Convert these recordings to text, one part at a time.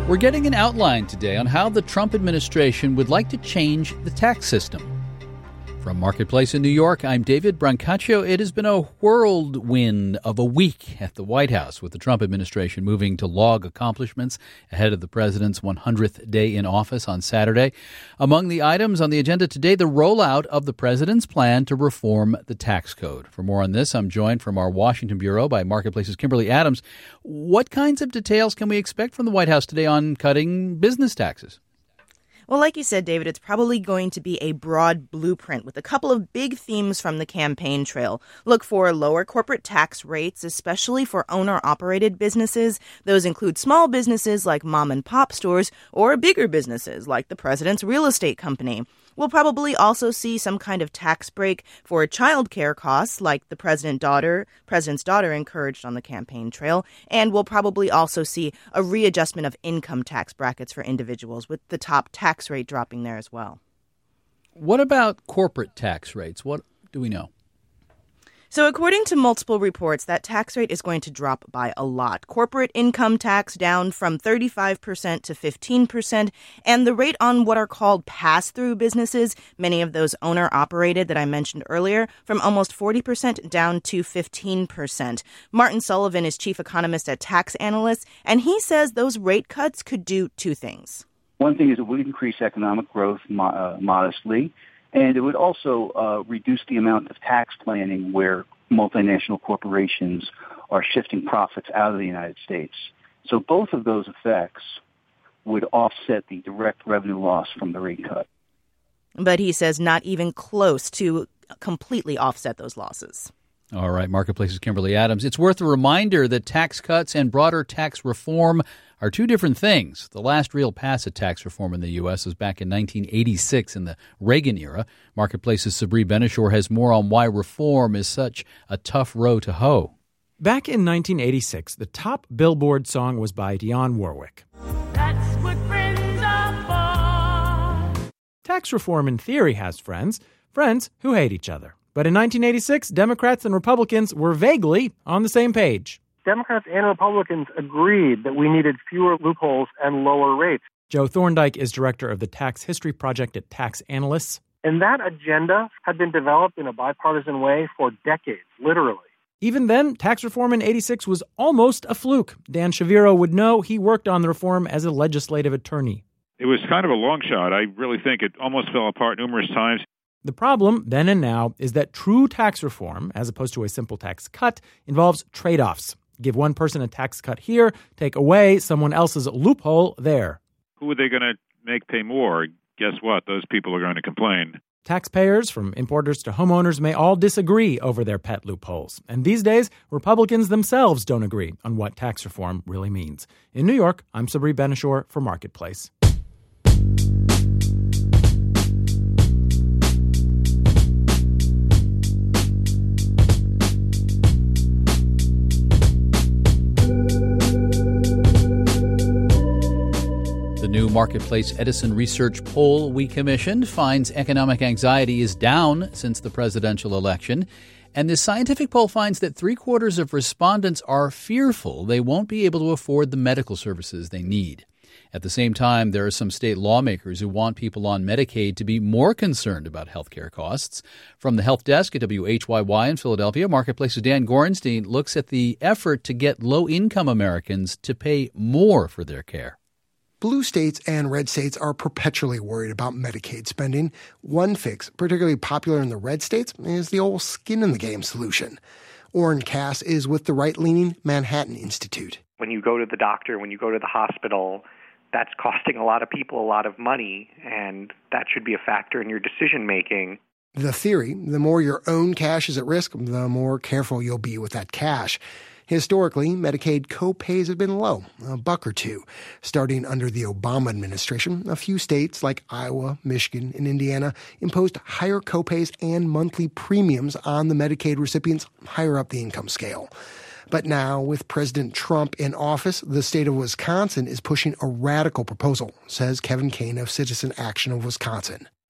We're getting an outline today on how the Trump administration would like to change the tax system. From Marketplace in New York, I'm David Brancaccio. It has been a whirlwind of a week at the White House, with the Trump administration moving to log accomplishments ahead of the president's 100th day in office on Saturday. Among the items on the agenda today, the rollout of the president's plan to reform the tax code. For more on this, I'm joined from our Washington bureau by Marketplace's Kimberly Adams. What kinds of details can we expect from the White House today on cutting business taxes? Well, like you said, David, it's probably going to be a broad blueprint with a couple of big themes from the campaign trail. Look for lower corporate tax rates, especially for owner-operated businesses. Those include small businesses like mom-and-pop stores or bigger businesses like the president's real estate company. We'll probably also see some kind of tax break for child care costs like the president's daughter encouraged on the campaign trail. And we'll probably also see a readjustment of income tax brackets for individuals, with the top tax rate dropping there as well. What about corporate tax rates? What do we know? So according to multiple reports, that tax rate is going to drop by a lot. Corporate income tax down from 35% to 15%, and the rate on what are called pass-through businesses, many of those owner-operated that I mentioned earlier, from almost 40% down to 15%. Martin Sullivan is chief economist at Tax Analysts, and he says those rate cuts could do two things. One thing is it would increase economic growth modestly, and it would also reduce the amount of tax planning where multinational corporations are shifting profits out of the United States. So both of those effects would offset the direct revenue loss from the rate cut. But he says not even close to completely offset those losses. All right, Marketplace's Kimberly Adams. It's worth a reminder that tax cuts and broader tax reform are two different things. The last real pass at tax reform in the U.S. was back in 1986 in the Reagan era. Marketplace's Sabri Benishore has more on why reform is such a tough row to hoe. Back in 1986, the top Billboard song was by Dionne Warwick. That's what friends are for. Tax reform in theory has friends who hate each other. But in 1986, Democrats and Republicans were vaguely on the same page. Democrats and Republicans agreed that we needed fewer loopholes and lower rates. Joe Thorndike is director of the Tax History Project at Tax Analysts. And that agenda had been developed in a bipartisan way for decades, literally. Even then, tax reform in 86 was almost a fluke. Dan Shaviro would know. He worked on the reform as a legislative attorney. It was kind of a long shot. I really think it almost fell apart numerous times. The problem, then and now, is that true tax reform, as opposed to a simple tax cut, involves trade-offs. Give one person a tax cut here, take away someone else's loophole there. Who are they going to make pay more? Guess what? Those people are going to complain. Taxpayers, from importers to homeowners, may all disagree over their pet loopholes. And these days, Republicans themselves don't agree on what tax reform really means. In New York, I'm Sabri Benishore for Marketplace. The new Marketplace Edison Research poll we commissioned finds economic anxiety is down since the presidential election. And this scientific poll finds that 3/4 of respondents are fearful they won't be able to afford the medical services they need. At the same time, there are some state lawmakers who want people on Medicaid to be more concerned about health care costs. From the Health Desk at WHYY in Philadelphia, Marketplace's Dan Gorenstein looks at the effort to get low-income Americans to pay more for their care. Blue states and red states are perpetually worried about Medicaid spending. One fix, particularly popular in the red states, is the old skin in the game solution. Oren Cass is with the right-leaning Manhattan Institute. When you go to the doctor, when you go to the hospital, that's costing a lot of people a lot of money, and that should be a factor in your decision-making. The theory, the more your own cash is at risk, the more careful you'll be with that cash. Historically, Medicaid co-pays have been low, $1 or $2. Starting under the Obama administration, a few states like Iowa, Michigan, and Indiana imposed higher co-pays and monthly premiums on the Medicaid recipients higher up the income scale. But now, with President Trump in office, the state of Wisconsin is pushing a radical proposal, says Kevin Kane of Citizen Action of Wisconsin.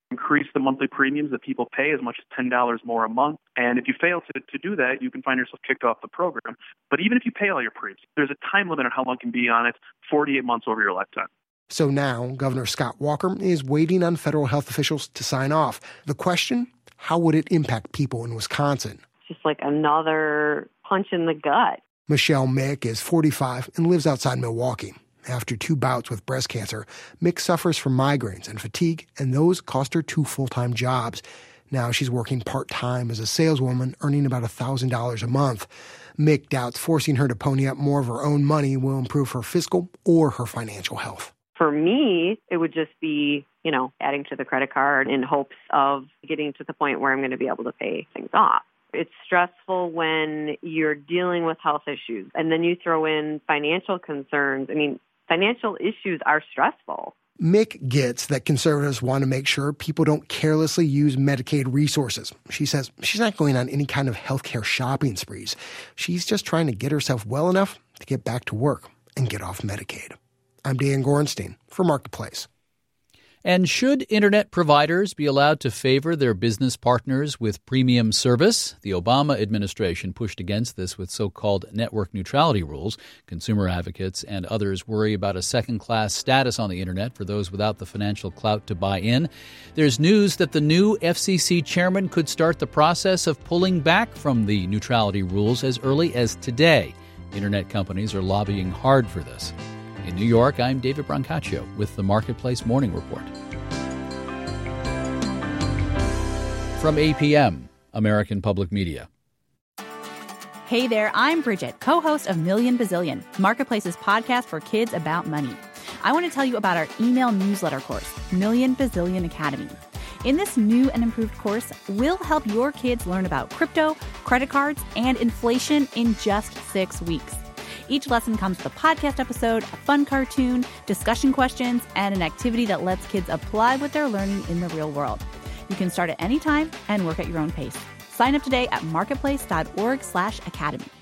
increase the monthly premiums that people pay as much as $10 more a month. And if you fail to do that, you can find yourself kicked off the program. But even if you pay all your premiums, there's a time limit on how long you can be on it, 48 months over your lifetime. So now Governor Scott Walker is waiting on federal health officials to sign off. The question, how would it impact people in Wisconsin? It's just like another punch in the gut. Michelle Mick is 45 and lives outside Milwaukee. After 2 bouts with breast cancer, Mick suffers from migraines and fatigue, and those cost her 2 full-time jobs. Now she's working part-time as a saleswoman, earning about $1,000 a month. Mick doubts forcing her to pony up more of her own money will improve her fiscal or her financial health. For me, it would just be, adding to the credit card in hopes of getting to the point where I'm going to be able to pay things off. It's stressful when you're dealing with health issues and then you throw in financial concerns. Financial issues are stressful. Mick gets that conservatives want to make sure people don't carelessly use Medicaid resources. She says she's not going on any kind of healthcare shopping sprees. She's just trying to get herself well enough to get back to work and get off Medicaid. I'm Dan Gorenstein for Marketplace. And should internet providers be allowed to favor their business partners with premium service? The Obama administration pushed against this with so-called network neutrality rules. Consumer advocates and others worry about a second-class status on the internet for those without the financial clout to buy in. There's news that the new FCC chairman could start the process of pulling back from the neutrality rules as early as today. Internet companies are lobbying hard for this. In New York, I'm David Brancaccio with the Marketplace Morning Report. From APM, American Public Media. Hey there, I'm Bridget, co-host of Million Bazillion, Marketplace's podcast for kids about money. I want to tell you about our email newsletter course, Million Bazillion Academy. In this new and improved course, we'll help your kids learn about crypto, credit cards, and inflation in just 6 weeks. Each lesson comes with a podcast episode, a fun cartoon, discussion questions, and an activity that lets kids apply what they're learning in the real world. You can start at any time and work at your own pace. Sign up today at marketplace.org/academy.